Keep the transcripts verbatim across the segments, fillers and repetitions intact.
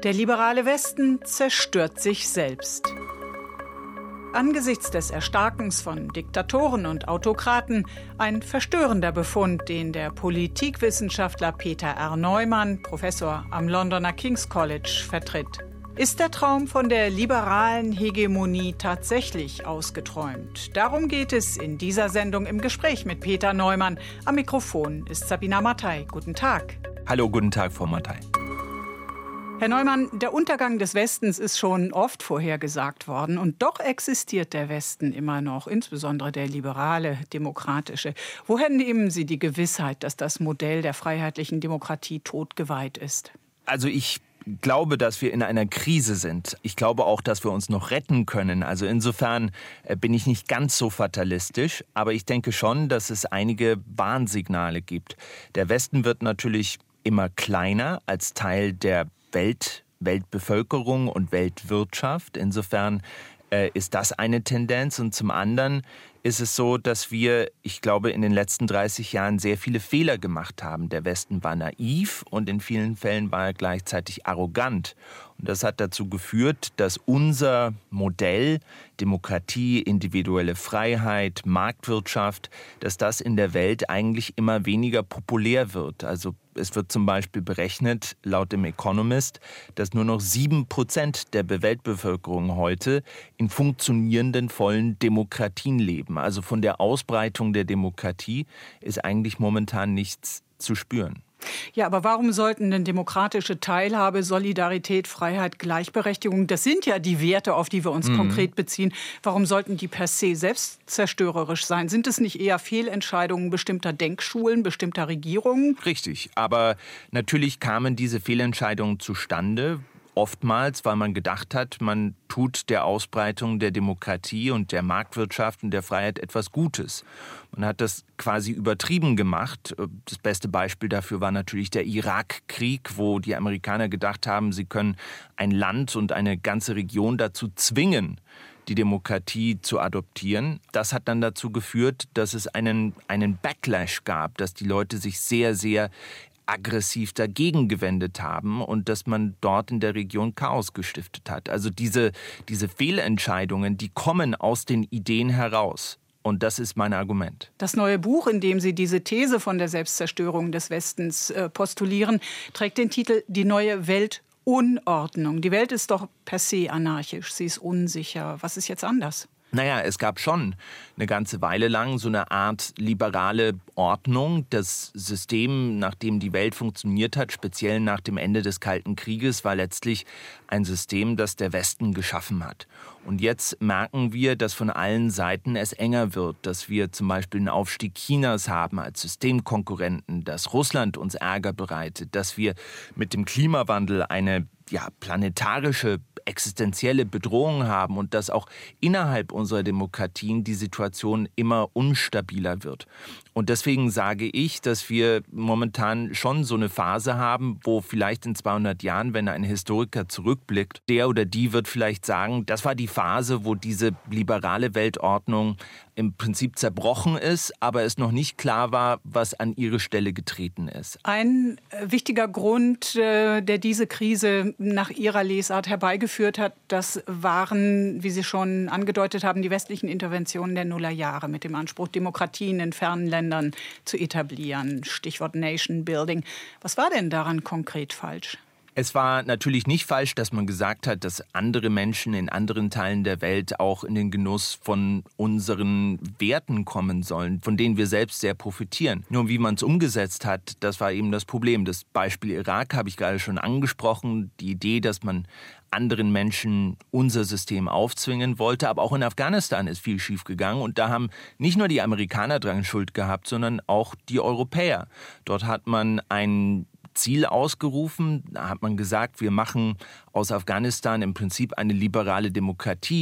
Der liberale Westen zerstört sich selbst. Angesichts des Erstarkens von Diktatoren und Autokraten ein verstörender Befund, den der Politikwissenschaftler Peter R. Neumann, Professor am Londoner King's College, vertritt. Ist der Traum von der liberalen Hegemonie tatsächlich ausgeträumt? Darum geht es in dieser Sendung im Gespräch mit Peter Neumann. Am Mikrofon ist Sabina Mattei. Guten Tag. Hallo, guten Tag, Frau Mattei. Herr Neumann, der Untergang des Westens ist schon oft vorhergesagt worden. Und doch existiert der Westen immer noch, insbesondere der liberale, demokratische. Woher nehmen Sie die Gewissheit, dass das Modell der freiheitlichen Demokratie totgeweiht ist? Also ich glaube, dass wir in einer Krise sind. Ich glaube auch, dass wir uns noch retten können. Also insofern bin ich nicht ganz so fatalistisch. Aber ich denke schon, dass es einige Warnsignale gibt. Der Westen wird natürlich immer kleiner als Teil der Welt, Weltbevölkerung und Weltwirtschaft. Insofern äh, ist das eine Tendenz. Und zum anderen ist es so, dass wir, ich glaube, in den letzten dreißig Jahren sehr viele Fehler gemacht haben. Der Westen war naiv und in vielen Fällen war er gleichzeitig arrogant. Und das hat dazu geführt, dass unser Modell, Demokratie, individuelle Freiheit, Marktwirtschaft, dass das in der Welt eigentlich immer weniger populär wird. Also es wird zum Beispiel berechnet, laut dem Economist, dass nur noch sieben Prozent der Weltbevölkerung heute in funktionierenden, vollen Demokratien leben. Also von der Ausbreitung der Demokratie ist eigentlich momentan nichts zu spüren. Ja, aber warum sollten denn demokratische Teilhabe, Solidarität, Freiheit, Gleichberechtigung, das sind ja die Werte, auf die wir uns mhm. konkret beziehen, warum sollten die per se selbstzerstörerisch sein? Sind es nicht eher Fehlentscheidungen bestimmter Denkschulen, bestimmter Regierungen? Richtig, aber natürlich kamen diese Fehlentscheidungen zustande, oftmals, weil man gedacht hat, man tut der Ausbreitung der Demokratie und der Marktwirtschaft und der Freiheit etwas Gutes. Man hat das quasi übertrieben gemacht. Das beste Beispiel dafür war natürlich der Irakkrieg, wo die Amerikaner gedacht haben, sie können ein Land und eine ganze Region dazu zwingen, die Demokratie zu adoptieren. Das hat dann dazu geführt, dass es einen, einen Backlash gab, dass die Leute sich sehr, sehr aggressiv dagegen gewendet haben und dass man dort in der Region Chaos gestiftet hat. Also diese, diese Fehlentscheidungen, die kommen aus den Ideen heraus. Und das ist mein Argument. Das neue Buch, in dem Sie diese These von der Selbstzerstörung des Westens äh, postulieren, trägt den Titel »Die neue Weltunordnung«. Die Welt ist doch per se anarchisch, sie ist unsicher. Was ist jetzt anders? Naja, es gab schon eine ganze Weile lang so eine Art liberale Ordnung. Das System, nach dem die Welt funktioniert hat, speziell nach dem Ende des Kalten Krieges, war letztlich ein System, das der Westen geschaffen hat. Und jetzt merken wir, dass von allen Seiten es enger wird, dass wir zum Beispiel einen Aufstieg Chinas haben als Systemkonkurrenten, dass Russland uns Ärger bereitet, dass wir mit dem Klimawandel eine ja, planetarische existenzielle Bedrohung haben und dass auch innerhalb unserer Demokratien die Situation immer unstabiler wird. Und deswegen sage ich, dass wir momentan schon so eine Phase haben, wo vielleicht in zweihundert Jahren, wenn ein Historiker zurückblickt, der oder die wird vielleicht sagen, das war die Phase, wo diese liberale Weltordnung im Prinzip zerbrochen ist, aber es noch nicht klar war, was an ihre Stelle getreten ist. Ein wichtiger Grund, der diese Krise nach Ihrer Lesart herbeigeführt hat, das waren, wie Sie schon angedeutet haben, die westlichen Interventionen der Nullerjahre mit dem Anspruch, Demokratien in fernen Ländern zu etablieren. Stichwort Nation Building. Was war denn daran konkret falsch? Es war natürlich nicht falsch, dass man gesagt hat, dass andere Menschen in anderen Teilen der Welt auch in den Genuss von unseren Werten kommen sollen, von denen wir selbst sehr profitieren. Nur wie man es umgesetzt hat, das war eben das Problem. Das Beispiel Irak habe ich gerade schon angesprochen. Die Idee, dass man anderen Menschen unser System aufzwingen wollte. Aber auch in Afghanistan ist viel schiefgegangen. Und da haben nicht nur die Amerikaner dran Schuld gehabt, sondern auch die Europäer. Dort hat man ein Ziel ausgerufen. Da hat man gesagt, wir machen aus Afghanistan im Prinzip eine liberale Demokratie. Wir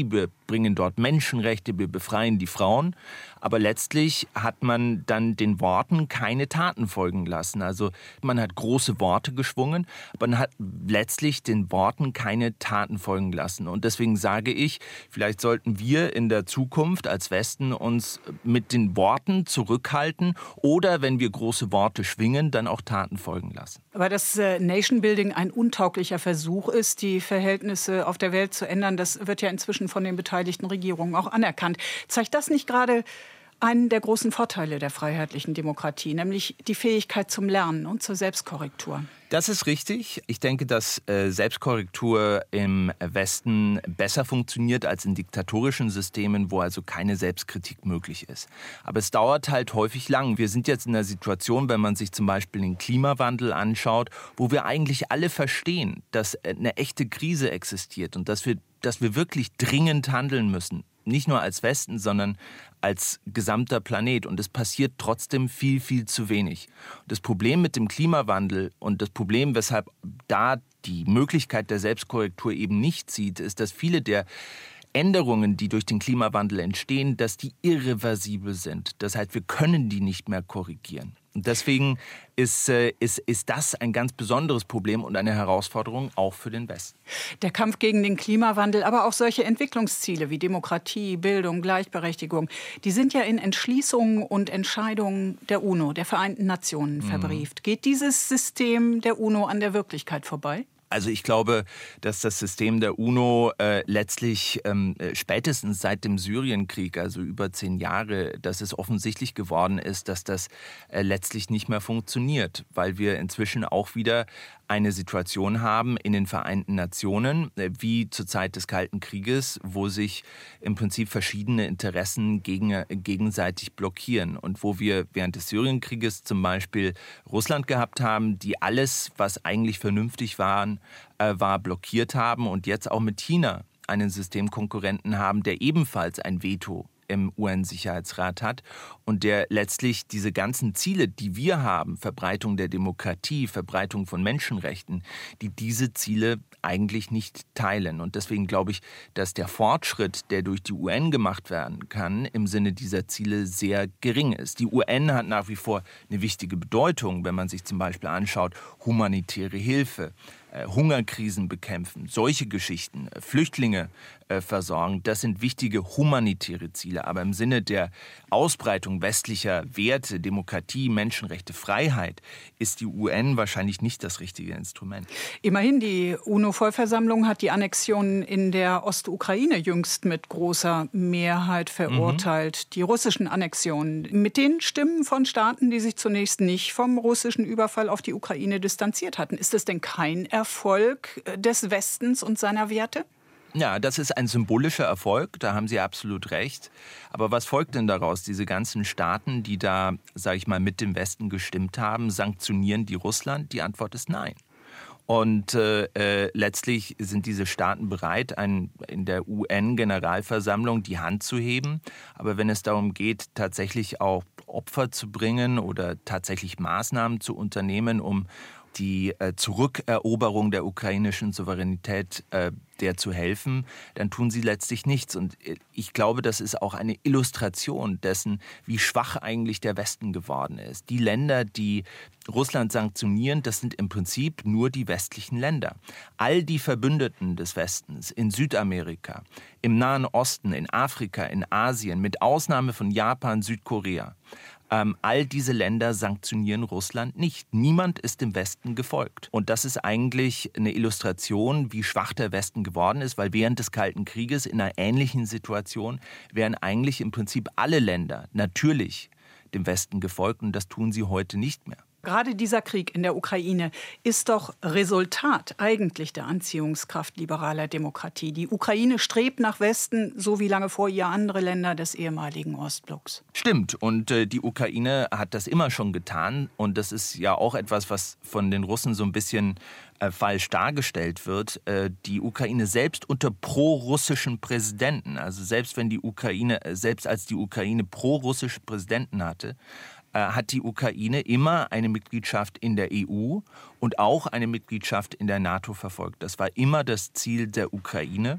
bringen dort Menschenrechte, wir befreien die Frauen. Aber letztlich hat man dann den Worten keine Taten folgen lassen. Also man hat große Worte geschwungen, aber man hat letztlich den Worten keine Taten folgen lassen. Und deswegen sage ich, vielleicht sollten wir in der Zukunft als Westen uns mit den Worten zurückhalten oder, wenn wir große Worte schwingen, dann auch Taten folgen lassen. Aber dass äh, Nation Building ein untauglicher Versuch ist, die Verhältnisse auf der Welt zu ändern, das wird ja inzwischen von den beteiligten Regierungen auch anerkannt. Zeigt das nicht gerade einen der großen Vorteile der freiheitlichen Demokratie, nämlich die Fähigkeit zum Lernen und zur Selbstkorrektur? Das ist richtig. Ich denke, dass äh, Selbstkorrektur im Westen besser funktioniert als in diktatorischen Systemen, wo also keine Selbstkritik möglich ist. Aber es dauert halt häufig lang. Wir sind jetzt in einer Situation, wenn man sich zum Beispiel den Klimawandel anschaut, wo wir eigentlich alle verstehen, dass eine echte Krise existiert und dass wir, dass wir wirklich dringend handeln müssen. Nicht nur als Westen, sondern als gesamter Planet. Und es passiert trotzdem viel, viel zu wenig. Das Problem mit dem Klimawandel und das Problem, weshalb da die Möglichkeit der Selbstkorrektur eben nicht sieht, ist, dass viele der Änderungen, die durch den Klimawandel entstehen, dass die irreversibel sind. Das heißt, wir können die nicht mehr korrigieren. Und deswegen ist, äh, ist, ist das ein ganz besonderes Problem und eine Herausforderung auch für den Westen. Der Kampf gegen den Klimawandel, aber auch solche Entwicklungsziele wie Demokratie, Bildung, Gleichberechtigung, die sind ja in Entschließungen und Entscheidungen der UNO, der Vereinten Nationen, verbrieft. Mhm. Geht dieses System der UNO an der Wirklichkeit vorbei? Also ich glaube, dass das System der UNO äh, letztlich ähm, spätestens seit dem Syrienkrieg, also über zehn Jahre, dass es offensichtlich geworden ist, dass das äh, letztlich nicht mehr funktioniert, weil wir inzwischen auch wieder eine Situation haben in den Vereinten Nationen, äh, wie zur Zeit des Kalten Krieges, wo sich im Prinzip verschiedene Interessen gegen, äh, gegenseitig blockieren und wo wir während des Syrienkrieges zum Beispiel Russland gehabt haben, die alles, was eigentlich vernünftig waren, war, blockiert haben und jetzt auch mit China einen Systemkonkurrenten haben, der ebenfalls ein Veto im U N-Sicherheitsrat hat und der letztlich diese ganzen Ziele, die wir haben, Verbreitung der Demokratie, Verbreitung von Menschenrechten, die diese Ziele eigentlich nicht teilen. Und deswegen glaube ich, dass der Fortschritt, der durch die U N gemacht werden kann, im Sinne dieser Ziele sehr gering ist. Die U N hat nach wie vor eine wichtige Bedeutung, wenn man sich zum Beispiel anschaut, humanitäre Hilfe, Hungerkrisen bekämpfen, solche Geschichten, Flüchtlinge äh, versorgen, das sind wichtige humanitäre Ziele. Aber im Sinne der Ausbreitung westlicher Werte, Demokratie, Menschenrechte, Freiheit, ist die U N wahrscheinlich nicht das richtige Instrument. Immerhin, die UNO-Vollversammlung hat die Annexion in der Ostukraine jüngst mit großer Mehrheit verurteilt. Mhm. Die russischen Annexionen mit den Stimmen von Staaten, die sich zunächst nicht vom russischen Überfall auf die Ukraine distanziert hatten. Ist das denn kein Erfolg? Erfolg des Westens und seiner Werte? Ja, das ist ein symbolischer Erfolg, da haben Sie absolut recht. Aber was folgt denn daraus? Diese ganzen Staaten, die da, sage ich mal, mit dem Westen gestimmt haben, sanktionieren die Russland? Die Antwort ist nein. Und äh, äh, letztlich sind diese Staaten bereit, ein, in der U N-Generalversammlung die Hand zu heben. Aber wenn es darum geht, tatsächlich auch Opfer zu bringen oder tatsächlich Maßnahmen zu unternehmen, um die äh, Zurückeroberung der ukrainischen Souveränität äh, der zu helfen, dann tun sie letztlich nichts. Und ich glaube, das ist auch eine Illustration dessen, wie schwach eigentlich der Westen geworden ist. Die Länder, die Russland sanktionieren, das sind im Prinzip nur die westlichen Länder. All die Verbündeten des Westens in Südamerika, im Nahen Osten, in Afrika, in Asien, mit Ausnahme von Japan, Südkorea, Ähm, all diese Länder sanktionieren Russland nicht. Niemand ist dem Westen gefolgt. Und das ist eigentlich eine Illustration, wie schwach der Westen geworden ist, weil während des Kalten Krieges in einer ähnlichen Situation wären eigentlich im Prinzip alle Länder natürlich dem Westen gefolgt und das tun sie heute nicht mehr. Gerade dieser Krieg in der Ukraine ist doch Resultat eigentlich der Anziehungskraft liberaler Demokratie. Die Ukraine strebt nach Westen, so wie lange vor ihr andere Länder des ehemaligen Ostblocks. Stimmt. Und äh, die Ukraine hat das immer schon getan. Und das ist ja auch etwas, was von den Russen so ein bisschen äh, falsch dargestellt wird. Äh, die Ukraine selbst unter pro-russischen Präsidenten, also selbst wenn die Ukraine, äh, selbst als die Ukraine pro-russische Präsidenten hatte, hat die Ukraine immer eine Mitgliedschaft in der E U und auch eine Mitgliedschaft in der NATO verfolgt. Das war immer das Ziel der Ukraine.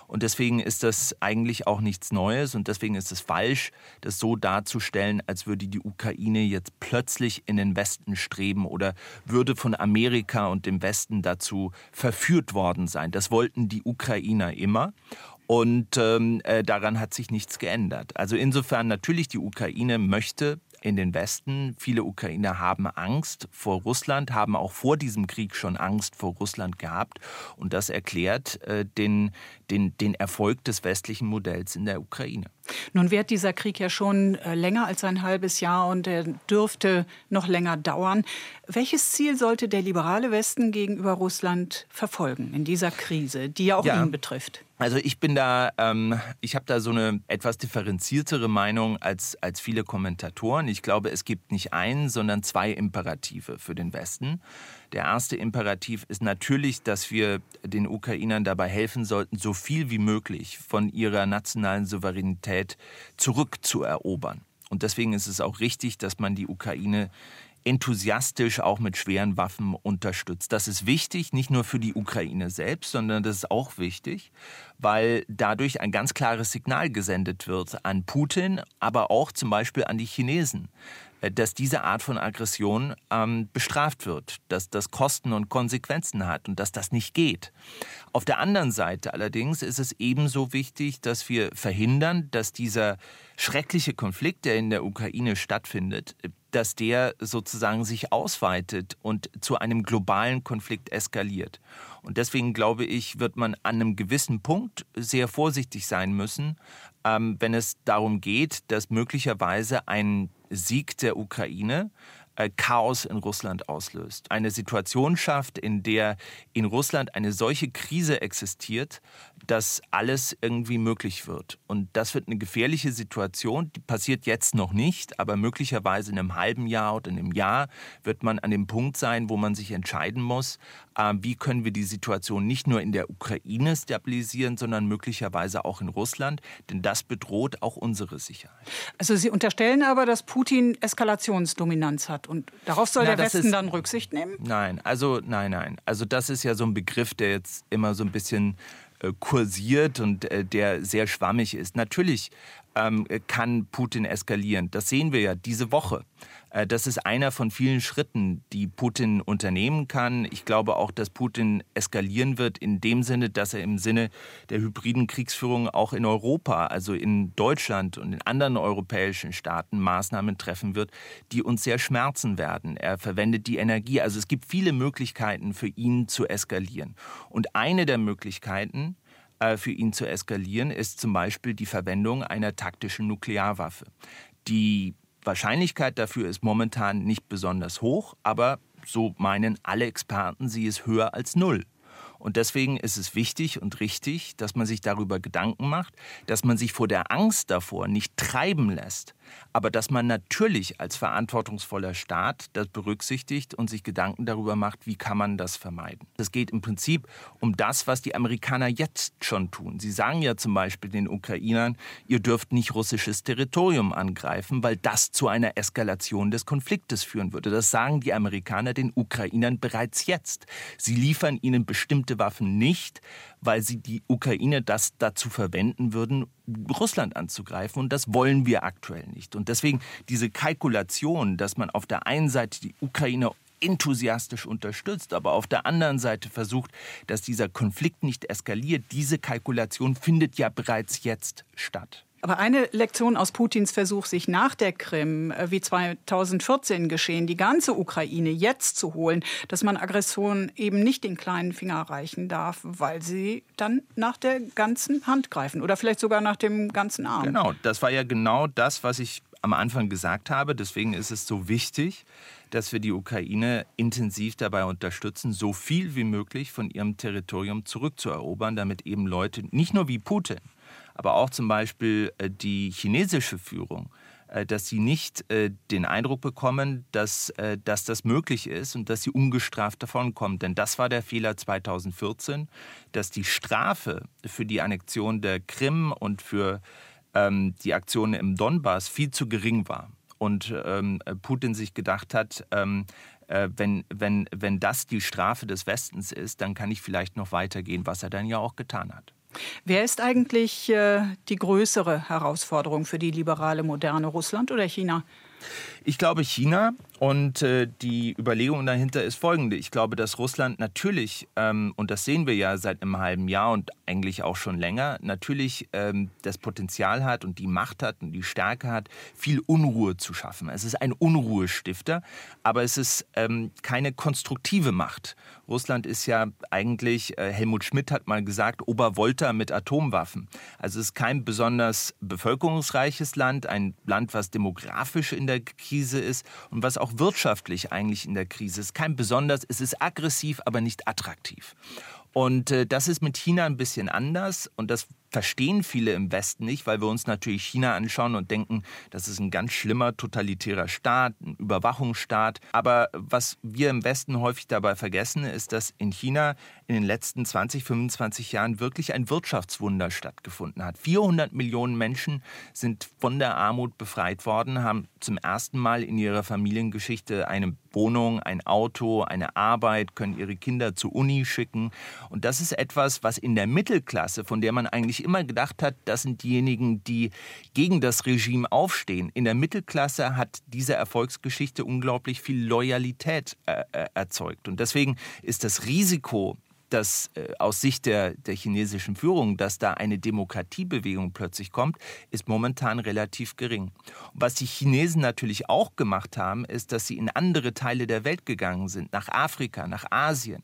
Und deswegen ist das eigentlich auch nichts Neues und deswegen ist es falsch, das so darzustellen, als würde die Ukraine jetzt plötzlich in den Westen streben oder würde von Amerika und dem Westen dazu verführt worden sein. Das wollten die Ukrainer immer. Und ähm, äh, daran hat sich nichts geändert. Also insofern natürlich, die Ukraine möchte in den Westen. Viele Ukrainer haben Angst vor Russland, haben auch vor diesem Krieg schon Angst vor Russland gehabt. Und das erklärt äh, den, den, den Erfolg des westlichen Modells in der Ukraine. Nun währt dieser Krieg ja schon äh, länger als ein halbes Jahr und er dürfte noch länger dauern. Welches Ziel sollte der liberale Westen gegenüber Russland verfolgen in dieser Krise, die ja auch ja. ihn betrifft? Also ich bin da, ähm, ich habe da so eine etwas differenziertere Meinung als, als viele Kommentatoren. Ich glaube, es gibt nicht einen, sondern zwei Imperative für den Westen. Der erste Imperativ ist natürlich, dass wir den Ukrainern dabei helfen sollten, so viel wie möglich von ihrer nationalen Souveränität zurückzuerobern. Und deswegen ist es auch richtig, dass man die Ukraine enthusiastisch auch mit schweren Waffen unterstützt. Das ist wichtig, nicht nur für die Ukraine selbst, sondern das ist auch wichtig, weil dadurch ein ganz klares Signal gesendet wird an Putin, aber auch zum Beispiel an die Chinesen, dass diese Art von Aggression ähm, bestraft wird, dass das Kosten und Konsequenzen hat und dass das nicht geht. Auf der anderen Seite allerdings ist es ebenso wichtig, dass wir verhindern, dass dieser schreckliche Konflikt, der in der Ukraine stattfindet, dass der sozusagen sich ausweitet und zu einem globalen Konflikt eskaliert. Und deswegen glaube ich, wird man an einem gewissen Punkt sehr vorsichtig sein müssen, ähm, wenn es darum geht, dass möglicherweise ein Sieg der Ukraine äh, Chaos in Russland auslöst. Eine Situation schafft, in der in Russland eine solche Krise existiert, dass alles irgendwie möglich wird. Und das wird eine gefährliche Situation, die passiert jetzt noch nicht, aber möglicherweise in einem halben Jahr oder in einem Jahr wird man an dem Punkt sein, wo man sich entscheiden muss, äh, wie können wir die Situation nicht nur in der Ukraine stabilisieren, sondern möglicherweise auch in Russland, denn das bedroht auch unsere Sicherheit. Also Sie unterstellen aber, dass Putin Eskalationsdominanz hat und darauf soll Na, der Westen ist, dann Rücksicht nehmen? Nein, also nein, nein. Also das ist ja so ein Begriff, der jetzt immer so ein bisschen äh, kursiert und äh, der sehr schwammig ist. Natürlich ähm, kann Putin eskalieren. Das sehen wir ja diese Woche. Äh, das ist einer von vielen Schritten, die Putin unternehmen kann. Ich glaube auch, dass Putin eskalieren wird in dem Sinne, dass er im Sinne der hybriden Kriegsführung auch in Europa, also in Deutschland und in anderen europäischen Staaten Maßnahmen treffen wird, die uns sehr schmerzen werden. Er verwendet die Energie. Also es gibt viele Möglichkeiten für ihn zu eskalieren. Und eine der Möglichkeiten für ihn zu eskalieren ist zum Beispiel die Verwendung einer taktischen Nuklearwaffe. Die Wahrscheinlichkeit dafür ist momentan nicht besonders hoch, aber so meinen alle Experten, sie ist höher als null. Und deswegen ist es wichtig und richtig, dass man sich darüber Gedanken macht, dass man sich vor der Angst davor nicht treiben lässt, aber dass man natürlich als verantwortungsvoller Staat das berücksichtigt und sich Gedanken darüber macht, wie kann man das vermeiden. Es geht im Prinzip um das, was die Amerikaner jetzt schon tun. Sie sagen ja zum Beispiel den Ukrainern, ihr dürft nicht russisches Territorium angreifen, weil das zu einer Eskalation des Konfliktes führen würde. Das sagen die Amerikaner den Ukrainern bereits jetzt. Sie liefern ihnen bestimmte Waffen nicht, weil sie die Ukraine das dazu verwenden würden, Russland anzugreifen. Und das wollen wir aktuell nicht. Und deswegen diese Kalkulation, dass man auf der einen Seite die Ukraine enthusiastisch unterstützt, aber auf der anderen Seite versucht, dass dieser Konflikt nicht eskaliert, diese Kalkulation findet ja bereits jetzt statt. Aber eine Lektion aus Putins Versuch, sich nach der Krim, wie zweitausendvierzehn geschehen, die ganze Ukraine jetzt zu holen, dass man Aggression eben nicht den kleinen Finger reichen darf, weil sie dann nach der ganzen Hand greifen oder vielleicht sogar nach dem ganzen Arm. Genau, das war ja genau das, was ich am Anfang gesagt habe. Deswegen ist es so wichtig, dass wir die Ukraine intensiv dabei unterstützen, so viel wie möglich von ihrem Territorium zurückzuerobern, damit eben Leute, nicht nur wie Putin, aber auch zum Beispiel die chinesische Führung, dass sie nicht den Eindruck bekommen, dass, dass das möglich ist und dass sie ungestraft davonkommen. Denn das war der Fehler zweitausendvierzehn, dass die Strafe für die Annexion der Krim und für ähm, die Aktionen im Donbass viel zu gering war. Und ähm, Putin sich gedacht hat, ähm, äh, wenn, wenn, wenn das die Strafe des Westens ist, dann kann ich vielleicht noch weitergehen, was er dann ja auch getan hat. Wer ist eigentlich äh, die größere Herausforderung für die liberale, moderne Russland oder China? Ich glaube China, und äh, die Überlegung dahinter ist folgende. Ich glaube, dass Russland natürlich, ähm, und das sehen wir ja seit einem halben Jahr und eigentlich auch schon länger, natürlich ähm, das Potenzial hat und die Macht hat und die Stärke hat, viel Unruhe zu schaffen. Es ist ein Unruhestifter, aber es ist ähm, keine konstruktive Macht. Russland ist ja eigentlich, äh, Helmut Schmidt hat mal gesagt, Obervolta mit Atomwaffen. Also es ist kein besonders bevölkerungsreiches Land, ein Land, was demografisch in der Krise ist und was auch wirtschaftlich eigentlich in der Krise ist. Kein besonders, es ist aggressiv, aber nicht attraktiv. Und äh, das ist mit China ein bisschen anders und das verstehen viele im Westen nicht, weil wir uns natürlich China anschauen und denken, das ist ein ganz schlimmer totalitärer Staat, ein Überwachungsstaat. Aber was wir im Westen häufig dabei vergessen, ist, dass in China in den letzten zwanzig, fünfundzwanzig Jahren wirklich ein Wirtschaftswunder stattgefunden hat. vierhundert Millionen Menschen sind von der Armut befreit worden, haben zum ersten Mal in ihrer Familiengeschichte eine Wohnung, ein Auto, eine Arbeit, können ihre Kinder zur Uni schicken. Und das ist etwas, was in der Mittelklasse, von der man eigentlich immer gedacht hat, das sind diejenigen, die gegen das Regime aufstehen. In der Mittelklasse hat diese Erfolgsgeschichte unglaublich viel Loyalität äh, erzeugt. Und deswegen ist das Risiko, dass äh, aus Sicht der, der chinesischen Führung, dass da eine Demokratiebewegung plötzlich kommt, ist momentan relativ gering. Und was die Chinesen natürlich auch gemacht haben, ist, dass sie in andere Teile der Welt gegangen sind, nach Afrika, nach Asien.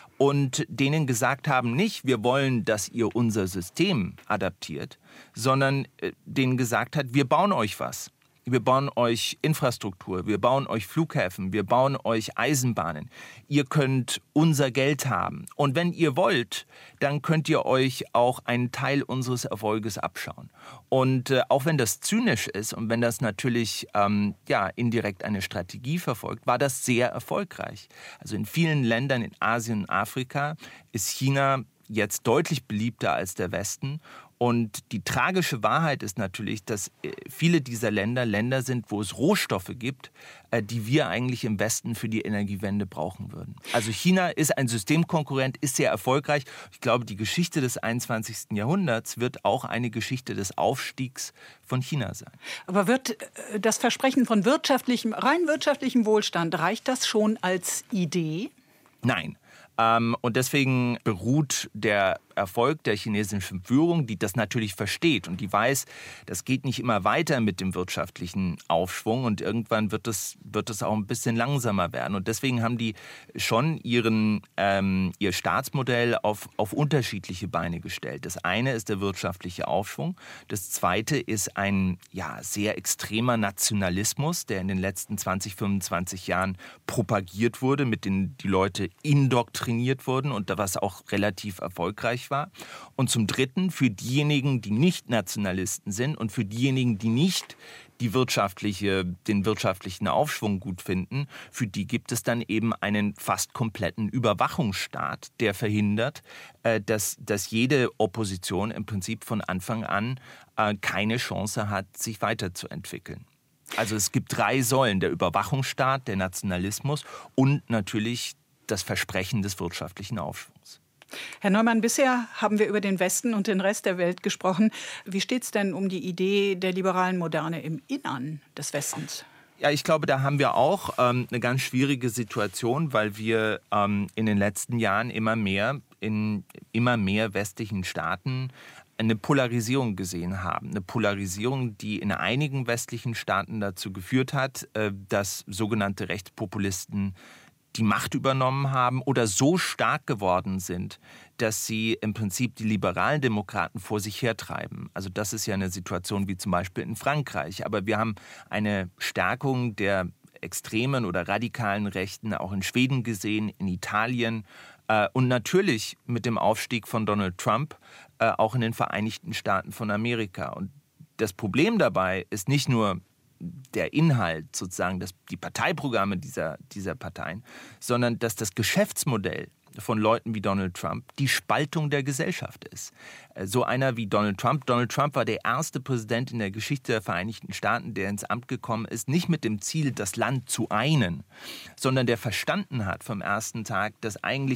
Und denen gesagt haben, nicht, wir wollen, dass ihr unser System adaptiert, sondern äh, denen gesagt hat, wir bauen euch was. Wir bauen euch Infrastruktur, wir bauen euch Flughäfen, wir bauen euch Eisenbahnen. Ihr könnt unser Geld haben. Und wenn ihr wollt, dann könnt ihr euch auch einen Teil unseres Erfolges abschauen. Und äh, auch wenn das zynisch ist und wenn das natürlich ähm, ja, indirekt eine Strategie verfolgt, war das sehr erfolgreich. Also in vielen Ländern in Asien und Afrika ist China jetzt deutlich beliebter als der Westen. Und die tragische Wahrheit ist natürlich, dass viele dieser Länder Länder sind, wo es Rohstoffe gibt, die wir eigentlich im Westen für die Energiewende brauchen würden. Also China ist ein Systemkonkurrent, ist sehr erfolgreich. Ich glaube, die Geschichte des einundzwanzigsten Jahrhunderts wird auch eine Geschichte des Aufstiegs von China sein. Aber wird das Versprechen von wirtschaftlichem, rein wirtschaftlichem Wohlstand, reicht das schon als Idee? Nein. Und deswegen beruht der Erfolg der chinesischen Führung, die das natürlich versteht und die weiß, das geht nicht immer weiter mit dem wirtschaftlichen Aufschwung und irgendwann wird es, wird es auch ein bisschen langsamer werden. Und deswegen haben die schon ihren, ähm, ihr Staatsmodell auf, auf unterschiedliche Beine gestellt. Das eine ist der wirtschaftliche Aufschwung. Das zweite ist ein ja, sehr extremer Nationalismus, der in den letzten zwanzig, fünfundzwanzig Jahren propagiert wurde, mit dem die Leute indoktriniert wurden und was auch relativ erfolgreich war. Und zum Dritten, für diejenigen, die nicht Nationalisten sind und für diejenigen, die nicht die wirtschaftliche, den wirtschaftlichen Aufschwung gut finden, für die gibt es dann eben einen fast kompletten Überwachungsstaat, der verhindert, dass, dass jede Opposition im Prinzip von Anfang an keine Chance hat, sich weiterzuentwickeln. Also es gibt drei Säulen, der Überwachungsstaat, der Nationalismus und natürlich das Versprechen des wirtschaftlichen Aufschwungs. Herr Neumann, bisher haben wir über den Westen und den Rest der Welt gesprochen. Wie steht es denn um die Idee der liberalen Moderne im Innern des Westens? Ja, ich glaube, da haben wir auch ähm, eine ganz schwierige Situation, weil wir ähm, in den letzten Jahren immer mehr in immer mehr westlichen Staaten eine Polarisierung gesehen haben. Eine Polarisierung, die in einigen westlichen Staaten dazu geführt hat, äh, dass sogenannte Rechtspopulisten die Macht übernommen haben oder so stark geworden sind, dass sie im Prinzip die liberalen Demokraten vor sich hertreiben. Also das ist ja eine Situation wie zum Beispiel in Frankreich. Aber wir haben eine Stärkung der extremen oder radikalen Rechten auch in Schweden gesehen, in Italien äh, und natürlich mit dem Aufstieg von Donald Trump äh, auch in den Vereinigten Staaten von Amerika. Und das Problem dabei ist nicht nur der Inhalt, sozusagen das, die Parteiprogramme dieser, dieser Parteien, sondern dass das Geschäftsmodell von Leuten wie Donald Trump die Spaltung der Gesellschaft ist. So einer wie Donald Trump. Donald Trump war der erste Präsident in der Geschichte der Vereinigten Staaten, der ins Amt gekommen ist, nicht mit dem Ziel, das Land zu einen, sondern der verstanden hat vom ersten Tag, dass eigentlich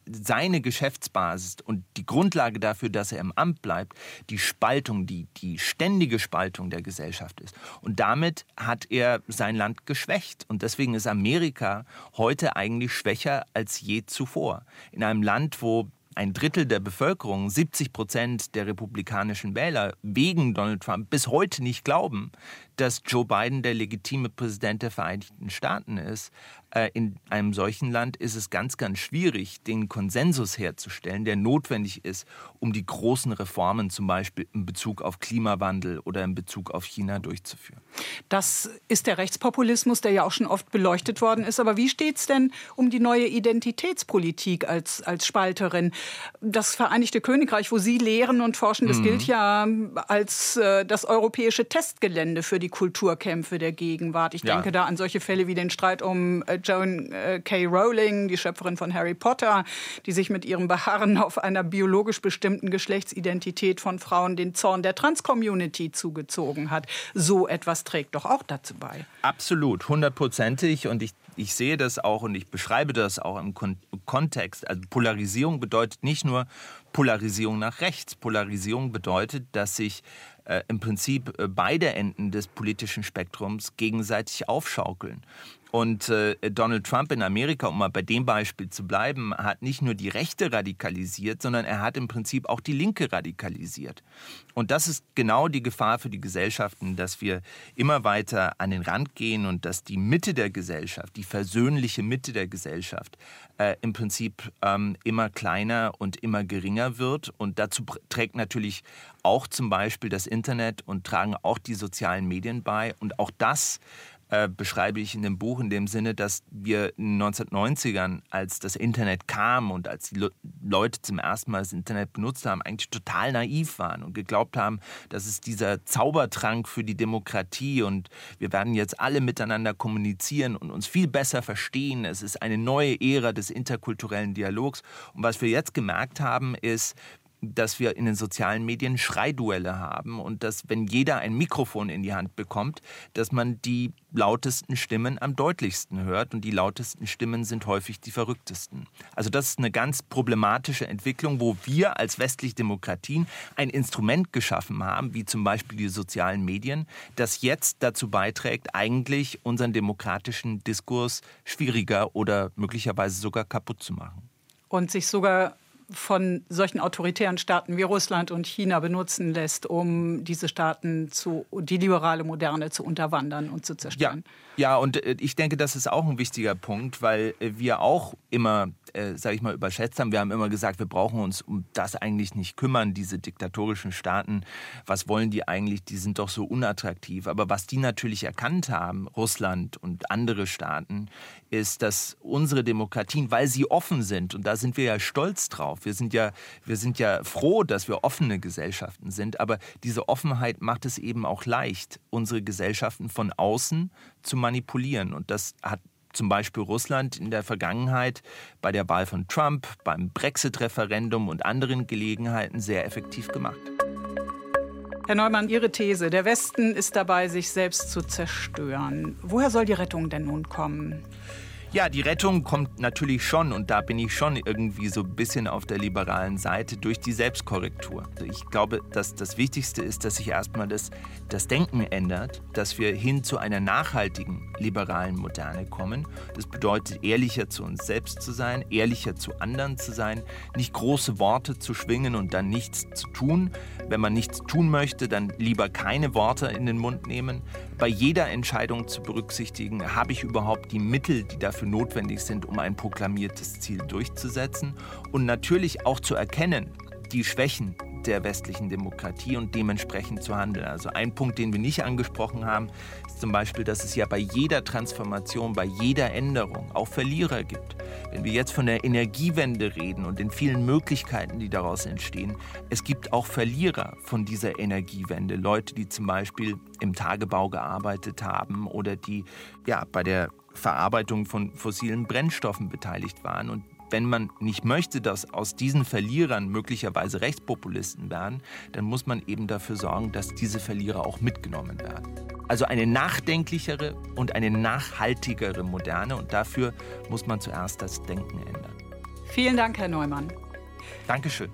seine Geschäftsbasis und die Grundlage dafür, dass er im Amt bleibt, die Spaltung, die, die ständige Spaltung der Gesellschaft ist. Und damit hat er sein Land geschwächt. Und deswegen ist Amerika heute eigentlich schwächer als je zuvor. In einem Land, wo ein Drittel der Bevölkerung, siebzig Prozent der republikanischen Wähler, wegen Donald Trump bis heute nicht glauben, dass Joe Biden der legitime Präsident der Vereinigten Staaten ist. In einem solchen Land ist es ganz, ganz schwierig, den Konsensus herzustellen, der notwendig ist, um die großen Reformen zum Beispiel in Bezug auf Klimawandel oder in Bezug auf China durchzuführen. Das ist der Rechtspopulismus, der ja auch schon oft beleuchtet worden ist. Aber wie steht es denn um die neue Identitätspolitik als, als Spalterin? Das Vereinigte Königreich, wo Sie lehren und forschen, das mhm. gilt ja als äh, das europäische Testgelände für die Kulturkämpfe der Gegenwart. Ich ja. denke da an solche Fälle wie den Streit um äh, Joan äh, K. Rowling, die Schöpferin von Harry Potter, die sich mit ihrem Beharren auf einer biologisch bestimmten Geschlechtsidentität von Frauen den Zorn der Trans-Community zugezogen hat. So etwas trägt doch auch dazu bei. Absolut, hundertprozentig. Und ich Ich sehe das auch und ich beschreibe das auch im Kon- Kontext. Also Polarisierung bedeutet nicht nur Polarisierung nach rechts. Polarisierung bedeutet, dass sich äh, im Prinzip äh, beide Enden des politischen Spektrums gegenseitig aufschaukeln. Und äh, Donald Trump in Amerika, um mal bei dem Beispiel zu bleiben, hat nicht nur die Rechte radikalisiert, sondern er hat im Prinzip auch die Linke radikalisiert. Und das ist genau die Gefahr für die Gesellschaften, dass wir immer weiter an den Rand gehen und dass die Mitte der Gesellschaft, die versöhnliche Mitte der Gesellschaft, äh, im Prinzip ähm, immer kleiner und immer geringer wird. Und dazu trägt natürlich auch zum Beispiel das Internet und tragen auch die sozialen Medien bei. Und auch das Äh, beschreibe ich in dem Buch in dem Sinne, dass wir in den neunzehnhundertneunzigern, als das Internet kam und als die Le- Leute zum ersten Mal das Internet benutzt haben, eigentlich total naiv waren und geglaubt haben, das ist dieser Zaubertrank für die Demokratie und wir werden jetzt alle miteinander kommunizieren und uns viel besser verstehen. Es ist eine neue Ära des interkulturellen Dialogs. Und was wir jetzt gemerkt haben, ist, dass wir in den sozialen Medien Schreiduelle haben und dass, wenn jeder ein Mikrofon in die Hand bekommt, dass man die lautesten Stimmen am deutlichsten hört und die lautesten Stimmen sind häufig die verrücktesten. Also das ist eine ganz problematische Entwicklung, wo wir als westliche Demokratien ein Instrument geschaffen haben, wie zum Beispiel die sozialen Medien, das jetzt dazu beiträgt, eigentlich unseren demokratischen Diskurs schwieriger oder möglicherweise sogar kaputt zu machen. Und sich sogar von solchen autoritären Staaten wie Russland und China benutzen lässt, um diese Staaten zu, die liberale Moderne zu unterwandern und zu zerstören. Ja, ja, und ich denke, das ist auch ein wichtiger Punkt, weil wir auch immer, äh, sage ich mal, überschätzt haben. Wir haben immer gesagt, wir brauchen uns um das eigentlich nicht kümmern, diese diktatorischen Staaten. Was wollen die eigentlich? Die sind doch so unattraktiv. Aber was die natürlich erkannt haben, Russland und andere Staaten, ist, dass unsere Demokratien, weil sie offen sind, und da sind wir ja stolz drauf, wir sind ja, wir sind ja froh, dass wir offene Gesellschaften sind, aber diese Offenheit macht es eben auch leicht, unsere Gesellschaften von außen zu manipulieren. Und das hat zum Beispiel Russland in der Vergangenheit bei der Wahl von Trump, beim Brexit-Referendum und anderen Gelegenheiten sehr effektiv gemacht. Herr Neumann, Ihre These, der Westen ist dabei, sich selbst zu zerstören. Woher soll die Rettung denn nun kommen? Ja, die Rettung kommt natürlich schon, und da bin ich schon irgendwie so ein bisschen auf der liberalen Seite, durch die Selbstkorrektur. Also ich glaube, dass das Wichtigste ist, dass sich erstmal das, das Denken ändert, dass wir hin zu einer nachhaltigen liberalen Moderne kommen. Das bedeutet, ehrlicher zu uns selbst zu sein, ehrlicher zu anderen zu sein, nicht große Worte zu schwingen und dann nichts zu tun. Wenn man nichts tun möchte, dann lieber keine Worte in den Mund nehmen. Bei jeder Entscheidung zu berücksichtigen, habe ich überhaupt die Mittel, die dafür notwendig sind, um ein proklamiertes Ziel durchzusetzen, und natürlich auch zu erkennen, die Schwächen der westlichen Demokratie und dementsprechend zu handeln. Also ein Punkt, den wir nicht angesprochen haben, ist zum Beispiel, dass es ja bei jeder Transformation, bei jeder Änderung auch Verlierer gibt. Wenn wir jetzt von der Energiewende reden und den vielen Möglichkeiten, die daraus entstehen, es gibt auch Verlierer von dieser Energiewende. Leute, die zum Beispiel im Tagebau gearbeitet haben oder die ja, bei der Verarbeitung von fossilen Brennstoffen beteiligt waren. Und wenn man nicht möchte, dass aus diesen Verlierern möglicherweise Rechtspopulisten werden, dann muss man eben dafür sorgen, dass diese Verlierer auch mitgenommen werden. Also eine nachdenklichere und eine nachhaltigere Moderne, und dafür muss man zuerst das Denken ändern. Vielen Dank, Herr Neumann. Dankeschön.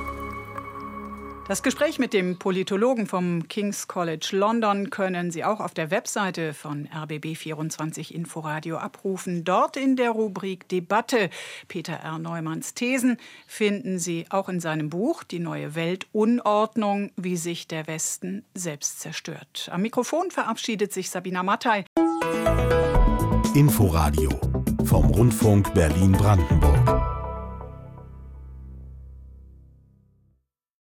Das Gespräch mit dem Politologen vom King's College London können Sie auch auf der Webseite von R B B vierundzwanzig Inforadio abrufen. Dort in der Rubrik Debatte Peter R. Neumanns Thesen finden Sie auch in seinem Buch Die neue Weltunordnung, wie sich der Westen selbst zerstört. Am Mikrofon verabschiedet sich Sabina Mattei. Inforadio vom Rundfunk Berlin-Brandenburg.